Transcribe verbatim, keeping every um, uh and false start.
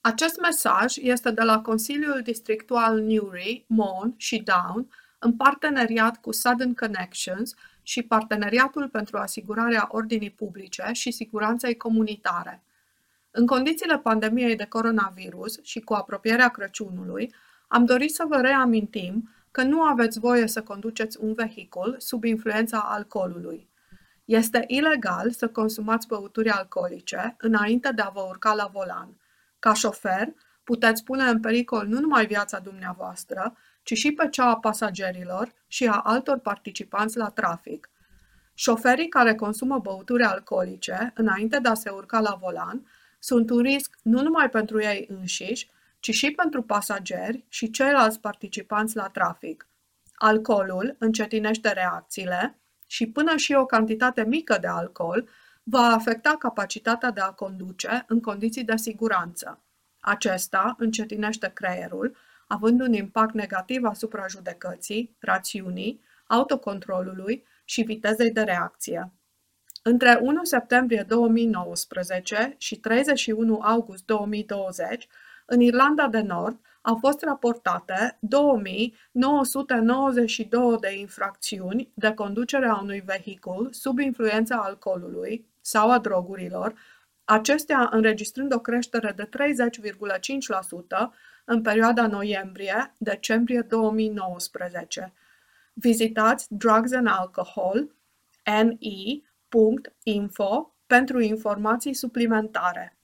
Acest mesaj este de la Consiliul Districtual Newry, Mon și Down, în parteneriat cu Sudden Connections și Parteneriatul pentru Asigurarea Ordinii Publice și Siguranței Comunitare. În condițiile pandemiei de coronavirus și cu apropierea Crăciunului, am dorit să vă reamintim că nu aveți voie să conduceți un vehicul sub influența alcoolului. Este ilegal să consumați băuturi alcoolice înainte de a vă urca la volan. Ca șofer, puteți pune în pericol nu numai viața dumneavoastră, ci și pe cea a pasagerilor și a altor participanți la trafic. Șoferii care consumă băuturi alcoolice înainte de a se urca la volan sunt un risc nu numai pentru ei înșiși, ci și pentru pasageri și ceilalți participanți la trafic. Alcoolul încetinește reacțiile și până și o cantitate mică de alcool va afecta capacitatea de a conduce în condiții de siguranță. Acesta încetinește creierul, având un impact negativ asupra judecății, rațiunii, autocontrolului și vitezei de reacție. Între unu septembrie două mii nouăsprezece și treizeci și unu august două mii douăzeci, în Irlanda de Nord au fost raportate două mii nouă sute nouăzeci și doi de infracțiuni de conducere a unui vehicul sub influența alcoolului sau a drogurilor, acestea înregistrând o creștere de treizeci virgulă cinci la sută în perioada noiembrie-decembrie două mii nouăsprezece. Vizitați Drugs and Alcohol N E punct info pentru informații suplimentare.